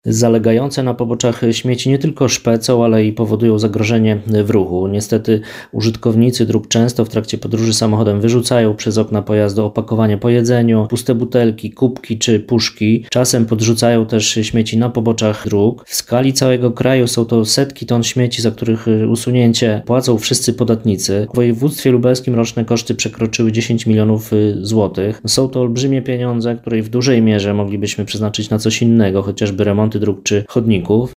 Zalegające na poboczach śmieci nie tylko szpecą, ale i powodują zagrożenie w ruchu. Niestety użytkownicy dróg często w trakcie podróży samochodem wyrzucają przez okna pojazdu opakowanie po jedzeniu, puste butelki, kubki czy puszki. Czasem podrzucają też śmieci na poboczach dróg. W skali całego kraju są to setki ton śmieci, za których usunięcie płacą wszyscy podatnicy. W województwie lubelskim roczne koszty przekroczyły 10 milionów złotych. Są to olbrzymie pieniądze, które w dużej mierze moglibyśmy przeznaczyć na coś innego, chociażby remont dróg czy chodników.